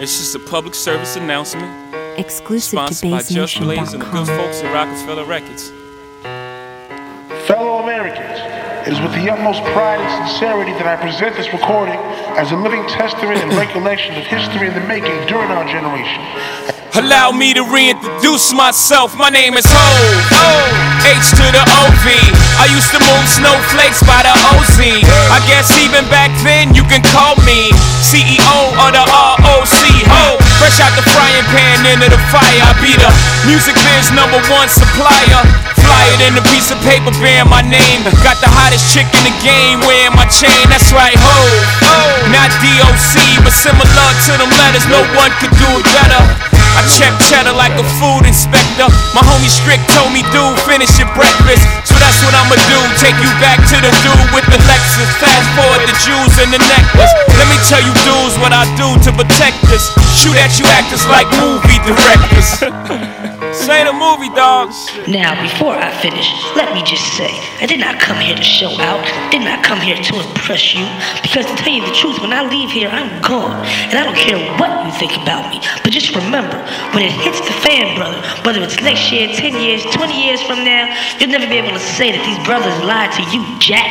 It's just a public service announcement. Exclusive to sponsored by Just Blaze and the good BassNation.com. folks at Rockefeller Records. Fellow Americans, it is with the utmost pride and sincerity that I present this recording as a living testament and recollection of history in the making during our generation. Allow me to reintroduce myself. My name is Ho, H to the OV. I used to move snowflakes by the OZ. I guess even back then you can call me CEO of the ROC. Ho, fresh out the frying pan into the fire. I be the music biz #1 supplier. Fly it in a piece of paper bearing my name. Got the hottest chick in the game wearing my chain. That's right, Ho, not DOC, but similar to them letters. No one could do it better. I check cheddar like a food inspector. My homie Strick told me, dude, finish your breakfast. So that's what I'ma do, take you back to the dude with the Lexus. Fast forward the jewels and the necklace. Let me tell you dudes what I do to protect us. Shoot at you actors like movie directors. Say the movie, dogs. Now, before I finish, let me just say, I did not come here to show out, did not come here to impress you, because to tell you the truth, when I leave here, I'm gone, and I don't care what you think about me, but just remember, when it hits the fan, brother, whether it's next year, 10 years, 20 years from now, you'll never be able to say that these brothers lied to you, Jack.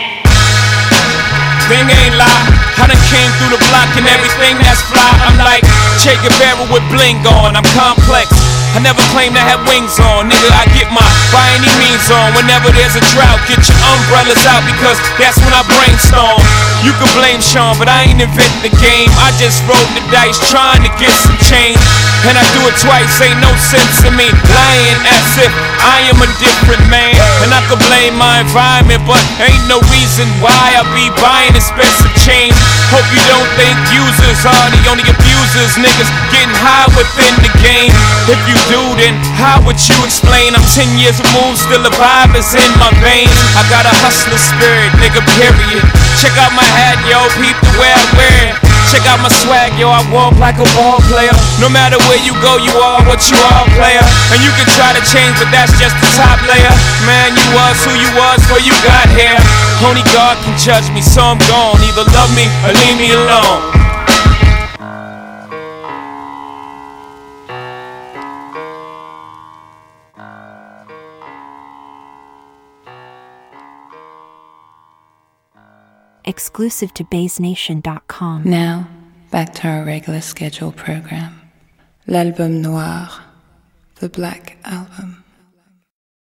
Thing ain't lie, I done came through the block and everything that's fly. I'm like Che Guevara with bling on, I'm complex. I never claim to have wings on, nigga, I get my by any means on. Whenever there's a drought, get your umbrellas out, because that's when I brainstorm. You can blame Sean, but I ain't inventing the game. I just rolled the dice trying to get some change, and I do it twice, ain't no sense in me lying as if I am a different man. And I could blame my environment, but ain't no reason why I be buying expensive change. Hope you don't think users are the only abusers. Niggas getting high within the game. If you do, then how would you explain? I'm 10 years removed, still a vibe is in my veins. I got a hustler spirit, nigga, period. Check out my hat, yo, peep the way I wear it. Check out my swag, yo, I walk like a ball player. No matter where you go, you are what you are, player. And you can try to change, but that's just the top layer. Man, you was who you was before you got here. Only God can judge me, so I'm gone. Either love me or leave me alone. Exclusive to BassNation.com. Now, back to our regular scheduled program. L'Album Noir, the Black Album.